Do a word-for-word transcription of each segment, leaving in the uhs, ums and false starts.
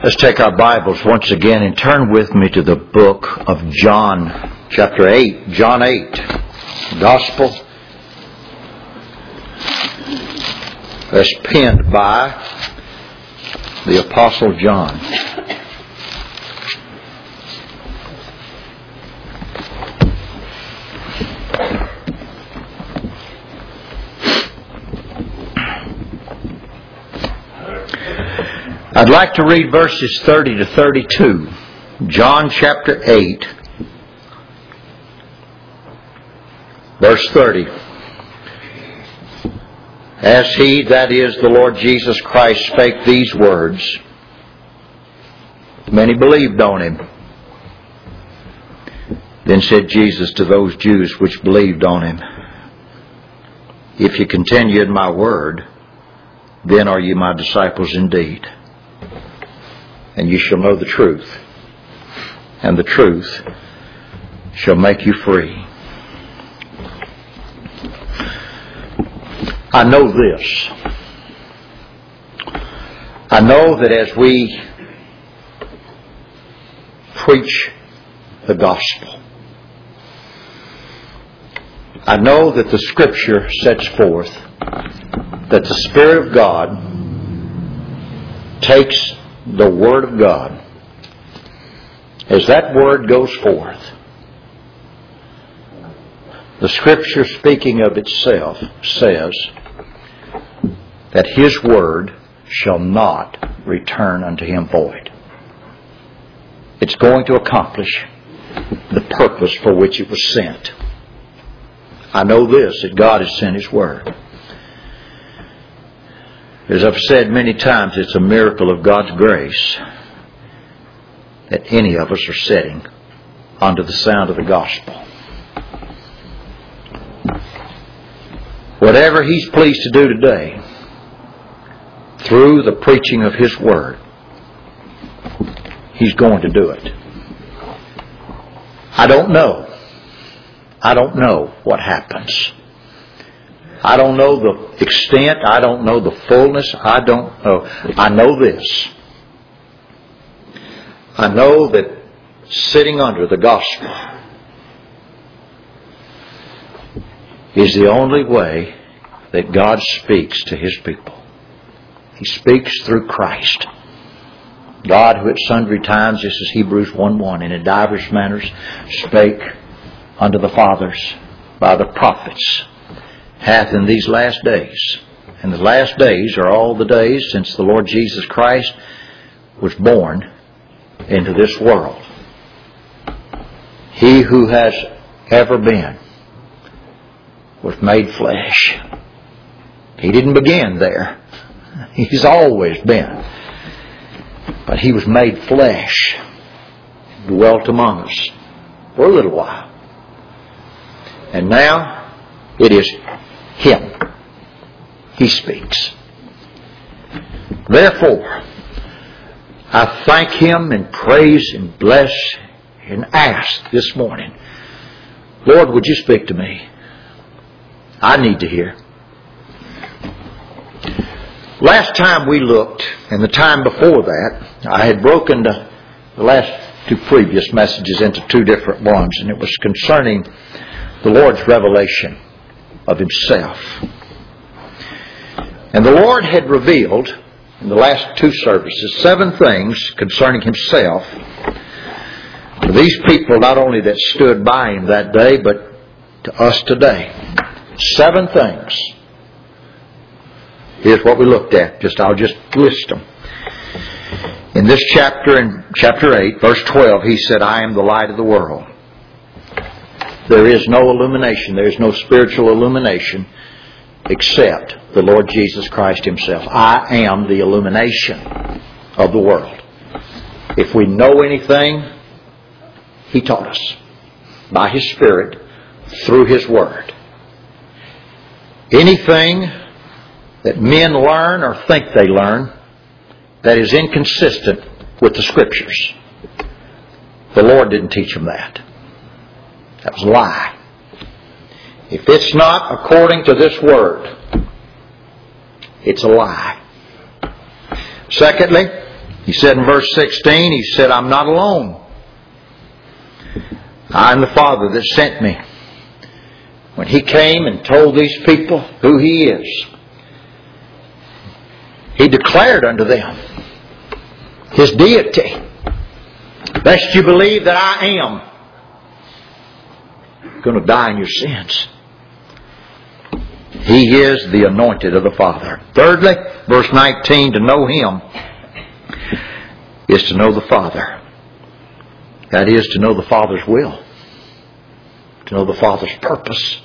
Let's take our Bibles once again and turn with me to the book of John, chapter eight. John eight, Gospel that's penned by the Apostle John. I'd like to read verses thirty to thirty-two. John chapter eight, verse thirty. As he, that is the Lord Jesus Christ, spake these words, many believed on him. Then said Jesus to those Jews which believed on him, If ye continue in my word, then are ye my disciples indeed. And ye shall know the truth, and the truth shall make you free. I know this. I know that as we preach the gospel, I know that the Scripture sets forth that the Spirit of God takes the Word of God. As that Word goes forth, the Scripture, speaking of itself, says that His Word shall not return unto Him void. It's going to accomplish the purpose for which it was sent. I know this, that God has sent His Word. As I've said many times, it's a miracle of God's grace that any of us are sitting under the sound of the gospel. Whatever He's pleased to do today, through the preaching of His Word, He's going to do it. I don't know. I don't know what happens. I don't know the extent. I don't know the fullness. I don't know. I know this. I know that sitting under the gospel is the only way that God speaks to His people. He speaks through Christ. God, who at sundry times, this is Hebrews one one, in a divers manners spake unto the fathers by the prophets, hath in these last days. And the last days are all the days since the Lord Jesus Christ was born into this world. He who has ever been was made flesh. He didn't begin there. He's always been. But He was made flesh, dwelt among us for a little while. And now it is Him. He speaks. Therefore, I thank Him and praise and bless and ask this morning, Lord, would you speak to me? I need to hear. Last time we looked, and the time before that, I had broken the, the last two previous messages into two different ones, and it was concerning the Lord's revelation of Himself. And the Lord had revealed in the last two services seven things concerning Himself to these people, not only that stood by Him that day, but to us today. Seven things. Here's what we looked at. Just I'll just list them. In this chapter, in chapter eight, verse twelve, He said, I am the light of the world. There is no illumination, there is no spiritual illumination except the Lord Jesus Christ Himself. I am the illumination of the world. If we know anything, He taught us by His Spirit through His Word. Anything that men learn or think they learn that is inconsistent with the Scriptures, the Lord didn't teach them that. That was a lie. If it's not according to this Word, it's a lie. Secondly, He said in verse sixteen, He said, I'm not alone. I am the Father that sent me. When He came and told these people who He is, He declared unto them His deity. Lest you believe that I am going to die in your sins. He is the anointed of the Father. Thirdly, verse nineteen, to know Him is to know the Father. That is, to know the Father's will. To know the Father's purpose.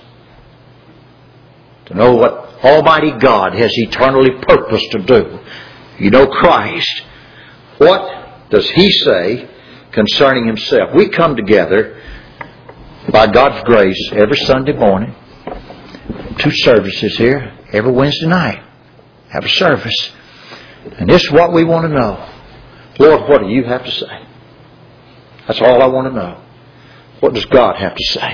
To know what Almighty God has eternally purposed to do. You know Christ. What does He say concerning Himself? We come together by God's grace every Sunday morning. Two services here. Every Wednesday night. Have a service. And this is what we want to know. Lord, what do you have to say? That's all I want to know. What does God have to say?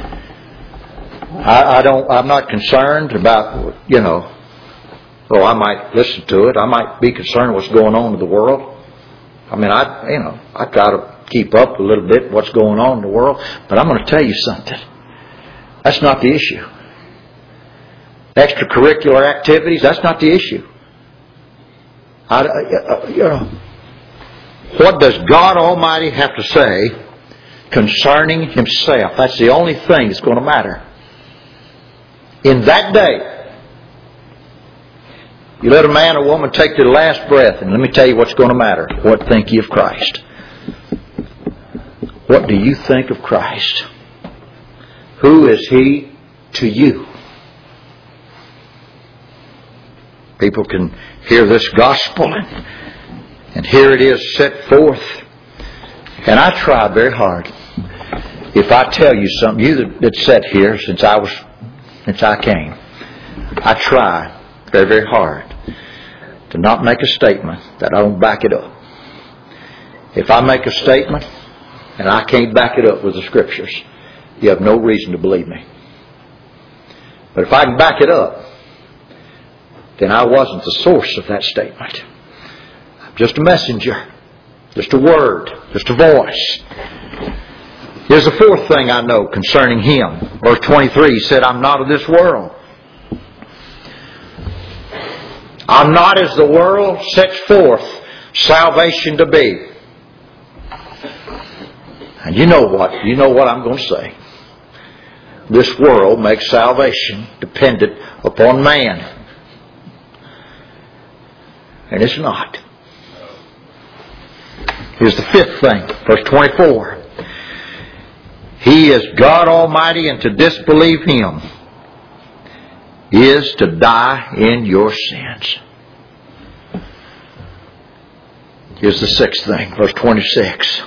I, I don't, I'm not concerned about, you know, oh, I might listen to it. I might be concerned with what's going on in the world. I mean, I, you know, I try to keep up a little bit what's going on in the world. But I'm going to tell you something. That's not the issue. Extracurricular activities, that's not the issue. I, uh, you know, what does God Almighty have to say concerning Himself? That's the only thing that's going to matter. In that day, you let a man or woman take their last breath, and let me tell you what's going to matter. What think ye of Christ? What do you think of Christ? Who is He to you? People can hear this gospel and, and here it is set forth. And I try very hard. If I tell you something, you that, that sat here since I was, since I came, I try very, very hard to not make a statement that I don't back it up. If I make a statement and I can't back it up with the Scriptures, you have no reason to believe me. But if I can back it up, then I wasn't the source of that statement. I'm just a messenger. Just a word. Just a voice. Here's the fourth thing I know concerning Him. Verse twenty-three, He said, I'm not of this world. I'm not as the world sets forth salvation to be. And you know what? You know what I'm going to say. This world makes salvation dependent upon man. And it's not. Here's the fifth thing. Verse twenty-four. He is God Almighty, and to disbelieve Him is to die in your sins. Here's the sixth thing. Verse twenty-six.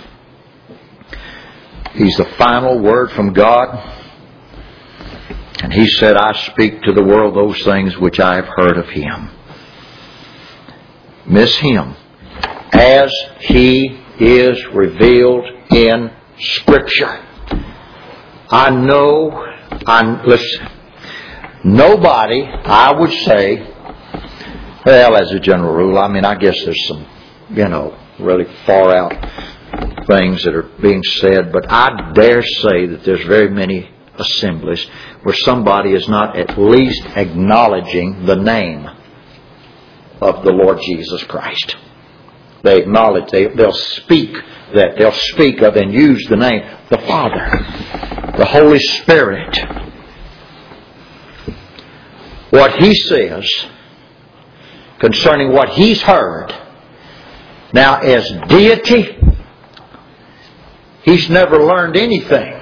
He's the final word from God. And He said, I speak to the world those things which I have heard of Him. Miss Him as He is revealed in Scripture. I know, I listen, nobody, I would say, well, as a general rule, I mean, I guess there's some, you know, really far out things that are being said, but I dare say that there's very many assemblies where somebody is not at least acknowledging the name of the Lord Jesus Christ. They acknowledge, they, they'll speak that, they'll speak of and use the name, the Father, the Holy Spirit. What He says concerning what He's heard. Now, as deity, He's never learned anything.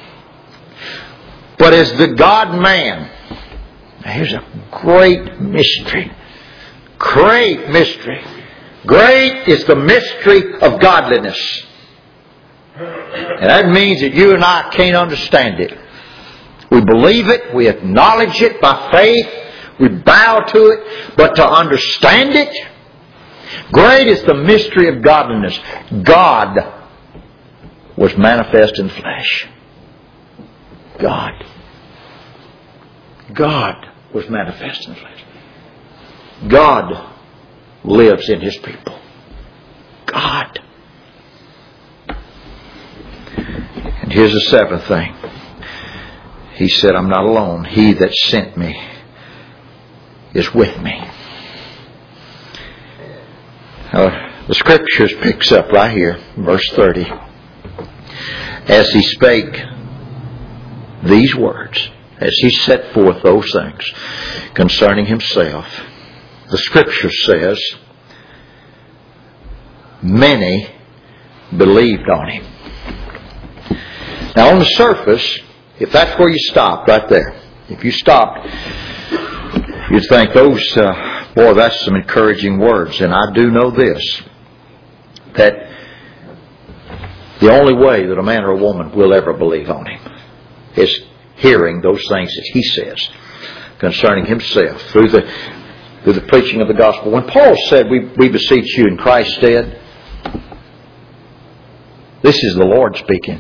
But as the God-man, here's a great mystery. Great mystery. Great is the mystery of godliness. And that means that you and I can't understand it. We believe it. We acknowledge it by faith. We bow to it. But to understand it, great is the mystery of godliness. God was manifest in flesh. God. God was manifest in flesh. God lives in His people. here's the seventh thing. He said, I'm not alone. He that sent me is with me. Uh, the Scriptures picks up right here, verse thirty. As he spake these words, as he set forth those things concerning himself, the Scripture says, many believed on him. Now on the surface, if that's where you stopped, right there, if you stopped, you'd think, those, uh, boy, that's some encouraging words. And I do know this, that the only way that a man or a woman will ever believe on him is hearing those things that he says concerning himself through the through the preaching of the gospel. When Paul said, we, we beseech you in Christ's stead, this is the Lord speaking.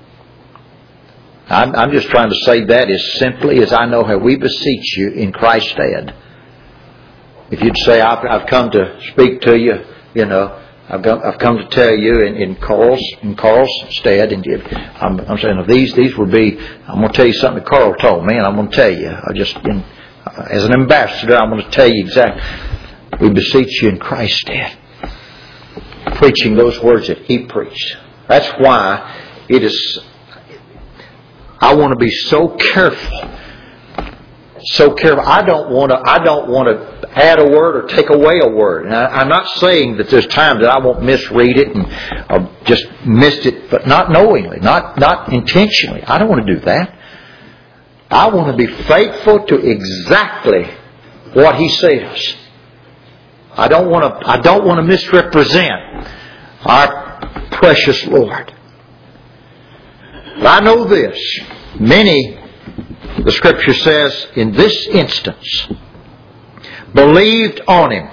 I'm, I'm just trying to say that as simply as I know how. We beseech you in Christ's stead. If you'd say, I've, I've come to speak to you, you know, I've come, I've come to tell you in, in Carl's in Carl's stead, and I'm, I'm saying, these these would be. I'm going to tell you something that Carl told me, and I'm going to tell you. I just, in, as an ambassador, I'm going to tell you exactly. We beseech you in Christ's stead, preaching those words that he preached. That's why it is. I want to be so careful, so careful. I don't want to. I don't want to add a word or take away a word. And I, I'm not saying that there's times that I won't misread it and or just missed it, but not knowingly, not not intentionally. I don't want to do that. I want to be faithful to exactly what he says. I don't want to. I don't want to misrepresent our precious Lord. But I know this. Many, the Scripture says, in this instance, believed on him.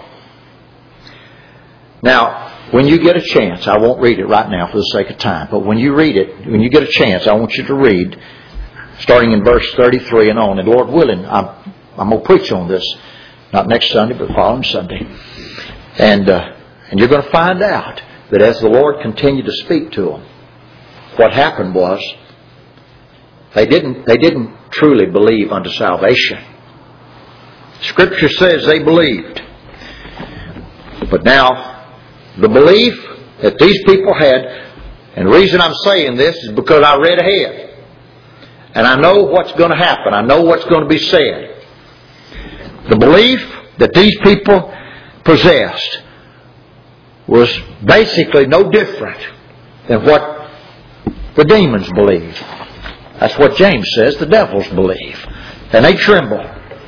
Now, when you get a chance, I won't read it right now for the sake of time, but when you read it, when you get a chance, I want you to read, starting in verse thirty-three and on. And Lord willing, I'm, I'm going to preach on this, not next Sunday, but following Sunday. And, uh, and you're going to find out that as the Lord continued to speak to them, what happened was, they didn't, they didn't truly believe unto salvation. Scripture says they believed. But now, the belief that these people had, and the reason I'm saying this is because I read ahead. And I know what's going to happen. I know what's going to be said. The belief that these people possessed was basically no different than what the demons believe. That's what James says the devils believe. And they tremble.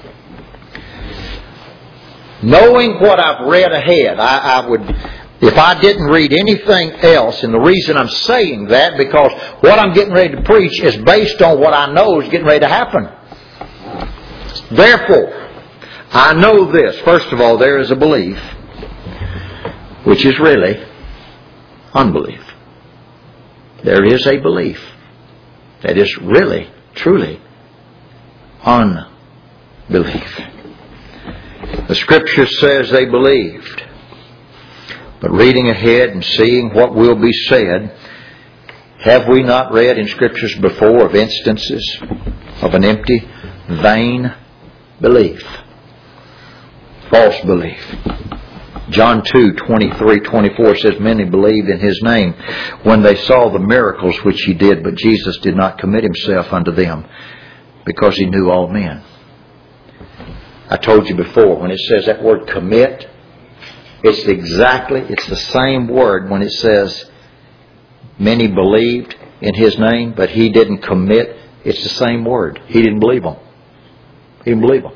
Knowing what I've read ahead, I, I would, if I didn't read anything else, and the reason I'm saying that, because what I'm getting ready to preach is based on what I know is getting ready to happen. Therefore, I know this. First of all, there is a belief, which is really unbelief. There is a belief that is really, truly unbelief. The Scripture says they believed. But reading ahead and seeing what will be said, have we not read in Scriptures before of instances of an empty, vain belief? False belief. John two, twenty-three, twenty-four says, many believed in his name when they saw the miracles which he did, but Jesus did not commit himself unto them because he knew all men. I told you before, when it says that word commit, it's exactly, it's the same word when it says many believed in his name, but he didn't commit. It's the same word. He didn't believe them. He didn't believe them.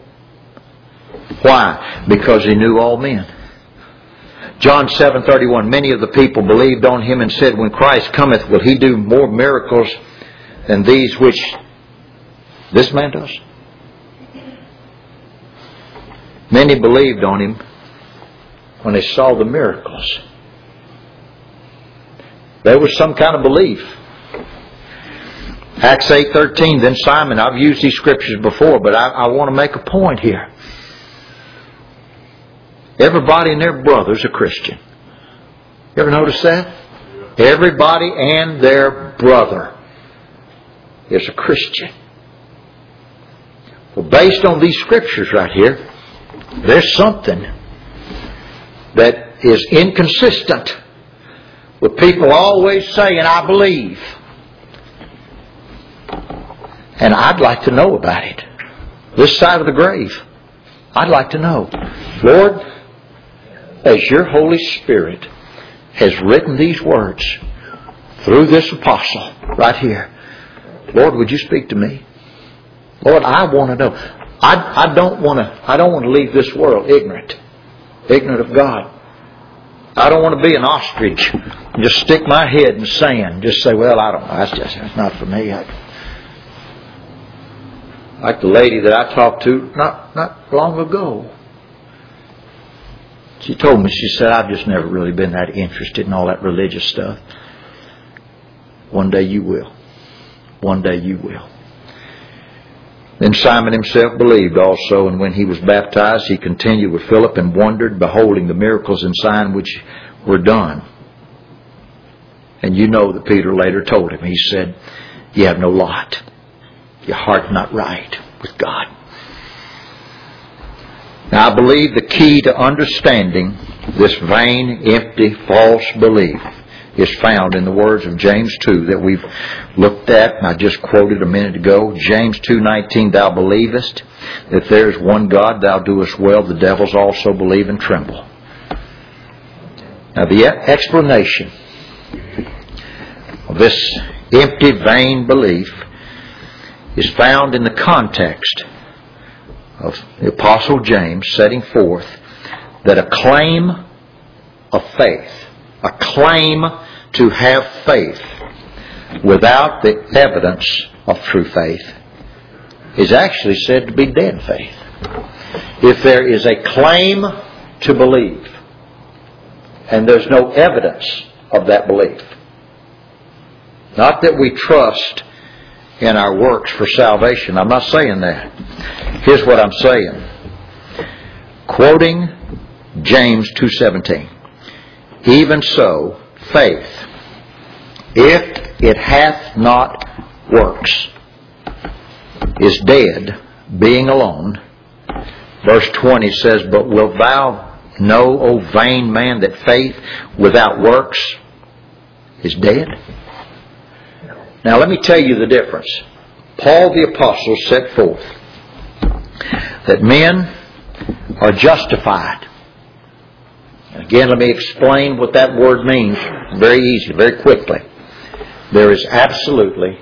Why? Because he knew all men. John seven thirty-one, many of the people believed on him and said, when Christ cometh, will he do more miracles than these which this man does? Many believed on him when they saw the miracles. There was some kind of belief. Acts eight thirteen, then Simon, I've used these scriptures before, but I, I want to make a point here. Everybody and their brother's a Christian. You ever notice that? Everybody and their brother is a Christian. Well, based on these scriptures right here, there's something that is inconsistent with people always saying, I believe. And I'd like to know about it. This side of the grave, I'd like to know. Lord, as your Holy Spirit has written these words through this apostle right here, Lord, would you speak to me? Lord, I want to know. I, I don't want to. I don't want to leave this world ignorant, ignorant of God. I don't want to be an ostrich and just stick my head in sand. Just say, well, I don't know. That's just that's not for me. I, like the lady that I talked to not not long ago. She told me, she said, I've just never really been that interested in all that religious stuff. One day you will. One day you will. Then Simon himself believed also, and when he was baptized, he continued with Philip and wondered, beholding the miracles and signs which were done. And you know that Peter later told him, he said, you have no lot. Your heart's not right with God. Now I believe the key to understanding this vain, empty, false belief is found in the words of James two that we've looked at, and I just quoted a minute ago. James two nineteen, thou believest that there is one God, thou doest well, the devils also believe and tremble. Now the explanation of this empty, vain belief is found in the context of the Apostle James setting forth that a claim of faith, a claim to have faith without the evidence of true faith is actually said to be dead faith. If there is a claim to believe and there's no evidence of that belief, not that we trust in our works for salvation. I'm not saying that. Here's what I'm saying. Quoting James two seventeen. Even so, faith, if it hath not works, is dead, being alone. Verse twenty says, but wilt thou know, O vain man, that faith without works is dead? Now let me tell you the difference. Paul the Apostle set forth that men are justified. And again, let me explain what that word means very easily, very quickly. There is absolutely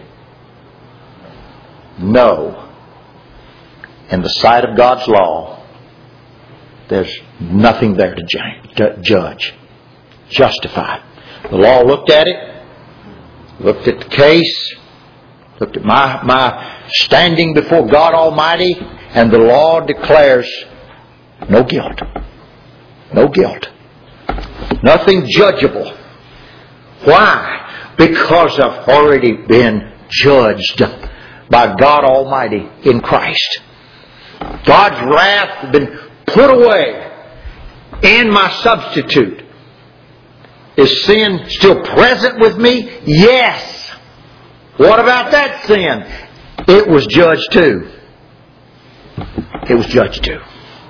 no, in the sight of God's law, there's nothing there to judge. Justified. The law looked at it, looked at the case, looked at my, my standing before God Almighty, and the law declares no guilt. No guilt. Nothing judgeable. Why? Because I've already been judged by God Almighty in Christ. God's wrath has been put away in my substitute. Is sin still present with me? Yes. What about that sin? It was judged too. It was judged too.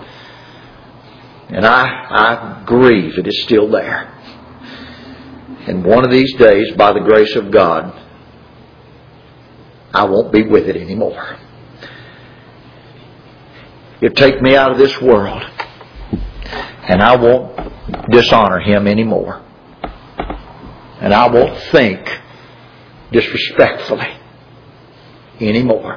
And I, I grieve it is still there. And one of these days, by the grace of God, I won't be with it anymore. It'll take me out of this world, and I won't dishonor Him anymore. And I won't think disrespectfully anymore.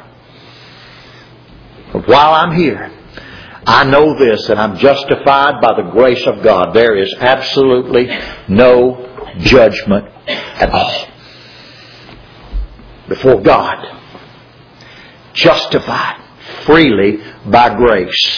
But while I'm here, I know this, that I'm justified by the grace of God. There is absolutely no judgment at all before God. Justified freely by grace.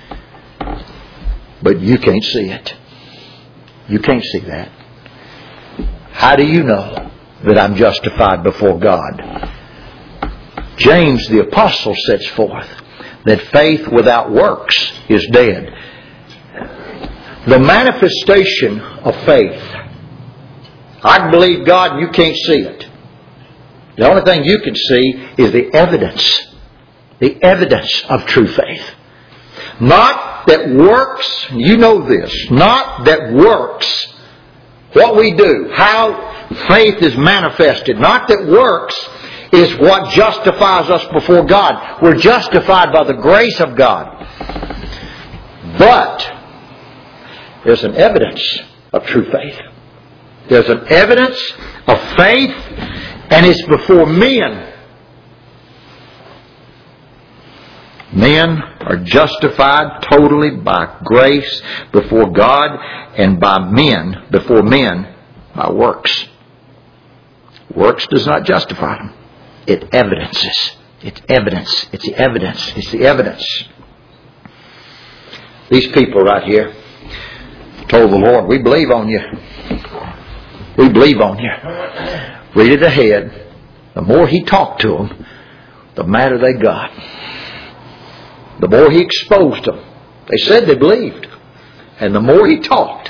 But you can't see it. You can't see that. How do you know that I'm justified before God? James the Apostle sets forth that faith without works is dead. The manifestation of faith. I believe God and you can't see it. The only thing you can see is the evidence. The evidence of true faith. Not that works, you know this, not that works what we do, how faith is manifested, not that works is what justifies us before God. We're justified by the grace of God. But there's an evidence of true faith. There's an evidence of faith, and it's before men. Men are justified totally by grace before God, and by men, before men, by works. Works does not justify them. It evidences. It's evidence. It's the evidence. It's the evidence. These people right here told the Lord, we believe on you. We believe on you. Read it ahead. The more He talked to them, the madder they got. The more He exposed them. They said they believed. And the more He talked.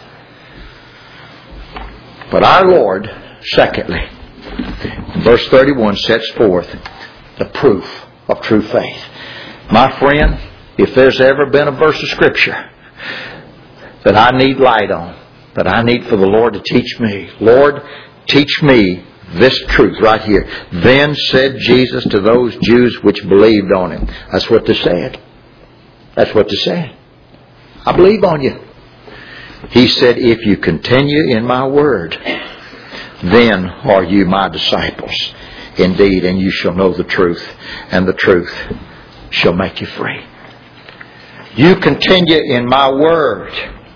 But our Lord, secondly, verse thirty-one sets forth the proof of true faith. My friend, if there's ever been a verse of Scripture that I need light on, that I need for the Lord to teach me, Lord, teach me this truth right here. Then said Jesus to those Jews which believed on Him. That's what they said. That's what they said. I believe on you. He said, if you continue in my word, then are you my disciples indeed, and you shall know the truth, and the truth shall make you free. You continue in my word.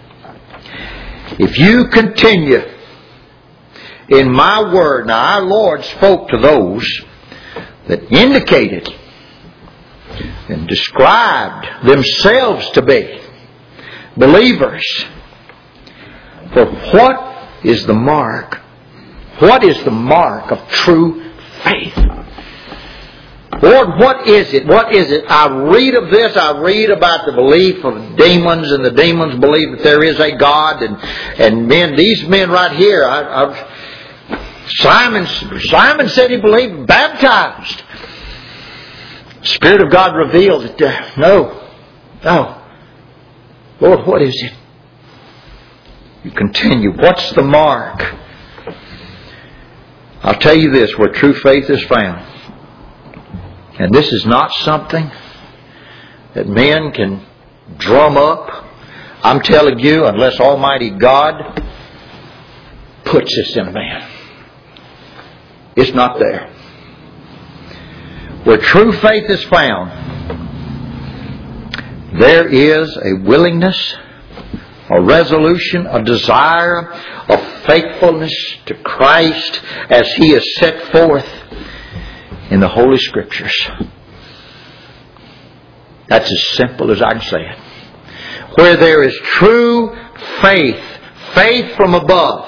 If you continue in my word. Now our Lord spoke to those that indicated and described themselves to be believers. For what is the mark? What is the mark of true faith? Lord, what is it? What is it? I read of this. I read about the belief of demons, and the demons believe that there is a God. And, and men, these men right here, I, I, Simon, Simon said he believed, baptized. The Spirit of God revealed that, uh, no, no. Lord, what is it? You continue. What's the mark? I'll tell you this, where true faith is found. And this is not something that men can drum up. I'm telling you, unless Almighty God puts this in a man. It's not there. Where true faith is found, there is a willingness, a resolution, a desire of faithfulness to Christ as He is set forth in the Holy Scriptures. That's as simple as I can say it. Where there is true faith, faith from above.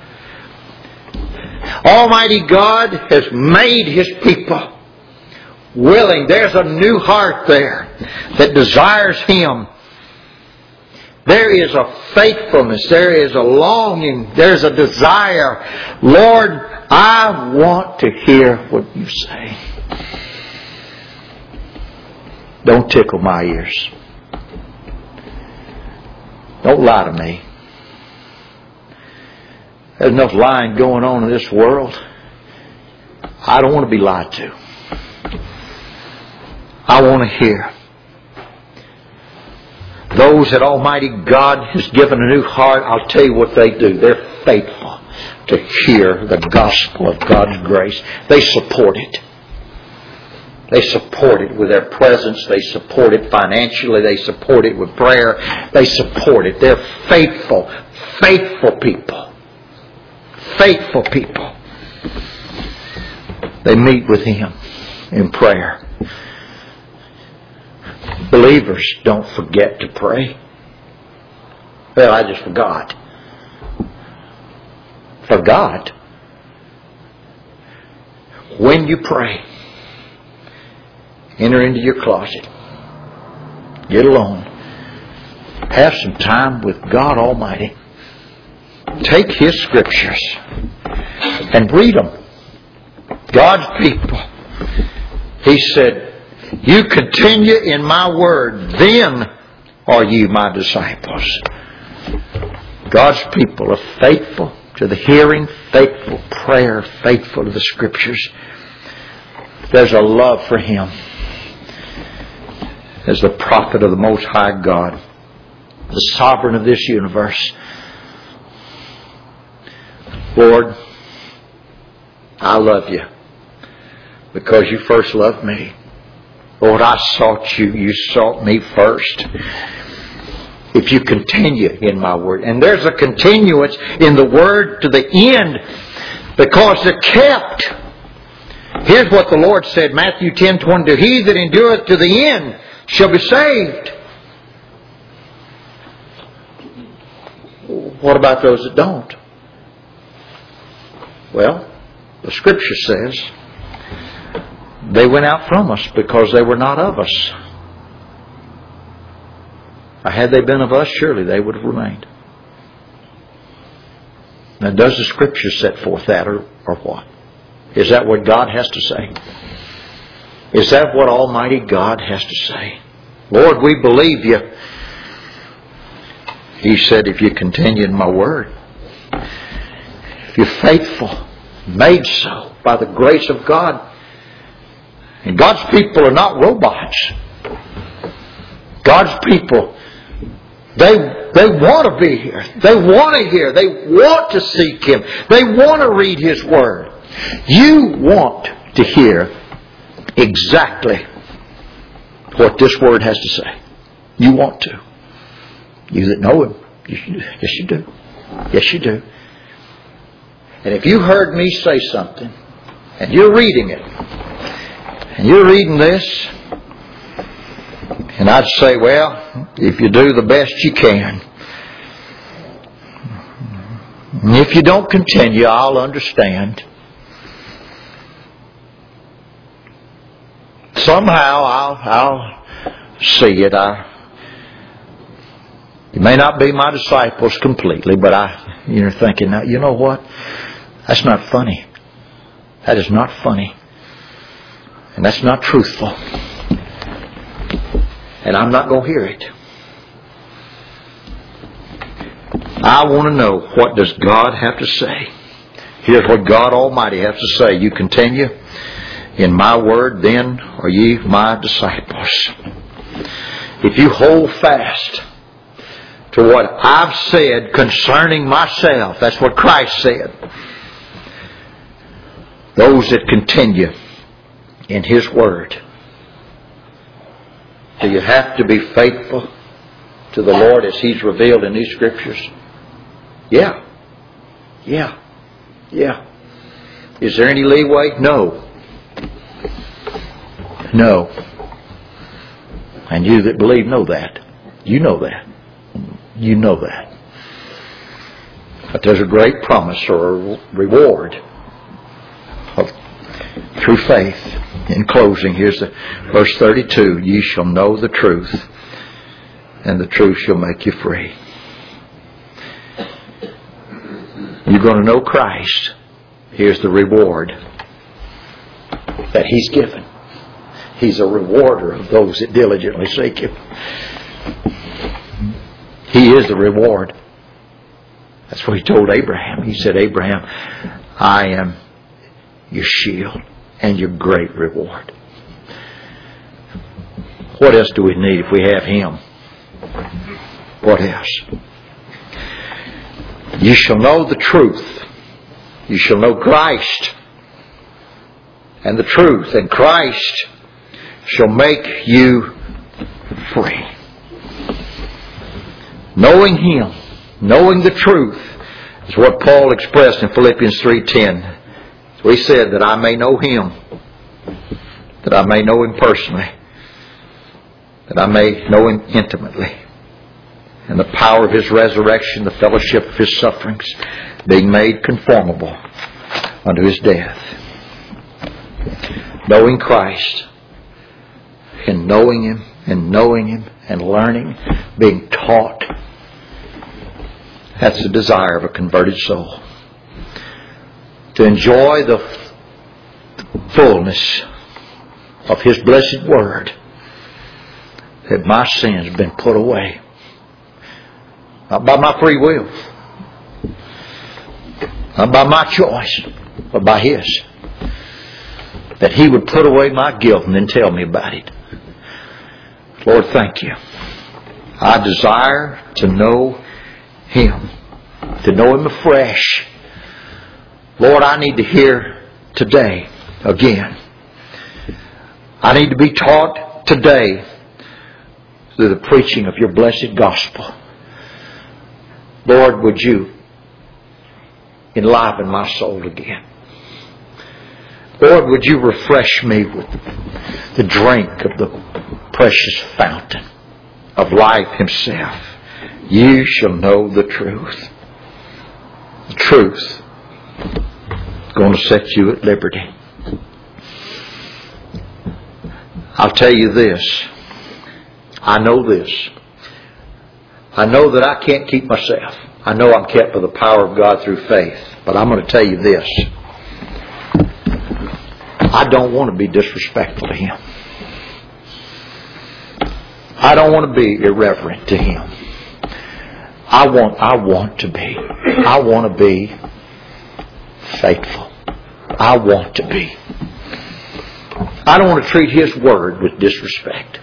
Almighty God has made His people willing. There's a new heart there that desires Him. There is a faithfulness. There is a longing. There's a desire. Lord, I want to hear what you say. Don't tickle my ears. Don't lie to me. There's enough lying going on in this world. I don't want to be lied to. I want to hear. Those that Almighty God has given a new heart, I'll tell you what they do. They're faithful to hear the gospel of God's grace. They support it. They support it with their presence. They support it financially. They support it with prayer. They support it. They're faithful, faithful people. Faithful people. They meet with Him in prayer. Believers don't forget to pray. Well, I just forgot. Forgot? When you pray, enter into your closet. Get alone. Have some time with God Almighty. Take His Scriptures and read them. God's people. He said, you continue in my word, then are you my disciples. God's people are faithful to the hearing, faithful prayer, faithful to the Scriptures. There's a love for Him as the prophet of the Most High God, the sovereign of this universe. Lord, I love you because you first loved me. Lord, I sought you. You sought me first. If you continue in my word. And there's a continuance in the word to the end because they're kept. Here's what the Lord said, Matthew ten twenty-two. He that endureth to the end shall be saved. What about those that don't? Well, the Scripture says they went out from us because they were not of us. Had they been of us, surely they would have remained. Now, does the Scripture set forth that or, or what? Is that what God has to say? Is that what Almighty God has to say? Lord, we believe you. He said, if you continue in my word, if you're faithful, made so by the grace of God. And God's people are not robots. God's people, They, they want to be here. They want to hear. They want to seek Him. They want to read His Word. You want to hear exactly what this Word has to say. You want to. You that know Him. Yes, you do. Yes, you do. And if you heard me say something, and you're reading it, and you're reading this, and I'd say, well, if you do the best you can. And if you don't continue, I'll understand. Somehow I'll, I'll see it. I, you may not be my disciples completely, but I, you're thinking, now, you know what? That's not funny. That is not funny. And that's not truthful. And I'm not going to hear it. I want to know, what does God have to say? Here's what God Almighty has to say. You continue in my word, then are ye my disciples. If you hold fast to what I've said concerning myself, that's what Christ said. Those that continue in His word. Do you have to be faithful to the Lord as He's revealed in these Scriptures? Yeah. Yeah. Yeah. Is there any leeway? No. No. And you that believe know that. You know that. You know that. But there's a great promise or a reward of, through faith. In closing, here's the verse thirty-two. Ye shall know the truth, and the truth shall make you free. You're going to know Christ. Here's the reward that He's given. He's a rewarder of those that diligently seek Him. He is the reward. That's what He told Abraham. He said, Abraham, I am your shield and your great reward. What else do we need if we have Him? What else? You shall know the truth. You shall know Christ and the truth. And Christ shall make you free. Knowing Him, knowing the truth, is what Paul expressed in Philippians three ten. So he said that I may know Him, that I may know Him personally, that I may know Him intimately, and the power of His resurrection, the fellowship of His sufferings, being made conformable unto His death. Knowing Christ, and knowing Him, and knowing Him, and learning, being taught, that's the desire of a converted soul. To enjoy the fullness of His blessed Word that my sins have been put away. Not by my free will. Not by my choice. But by His. That He would put away my guilt and then tell me about it. Lord, thank You. I desire to know Him. To know Him afresh. Lord, I need to hear today again. I need to be taught today through the preaching of Your blessed gospel. Lord, would You enliven my soul again. Lord, would You refresh me with the drink of the precious fountain of life Himself. You shall know the truth. The truth is going to set you at liberty. I'll tell you this. I know this. I know that I can't keep myself. I know I'm kept by the power of God through faith. But I'm going to tell you this. I don't want to be disrespectful to Him. I don't want to be irreverent to Him. I want, I want to be. I want to be faithful. I want to be. I don't want to treat His Word with disrespect.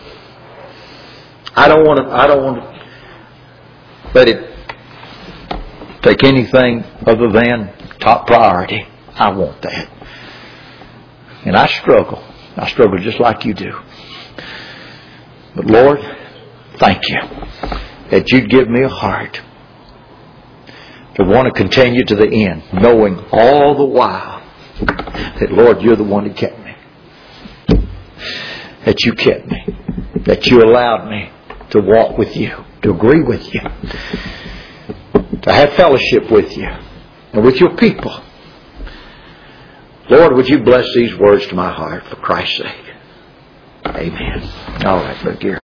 I don't want to, I don't want to let it take anything other than top priority. I want that. And I struggle. I struggle just like you do. But Lord, thank You that You'd give me a heart to want to continue to the end, knowing all the while that, Lord, You're the one who kept me. That You kept me. That You allowed me to walk with You, to agree with You, to have fellowship with You and with Your people. Lord, would You bless these words to my heart for Christ's sake. Amen. All right, look here.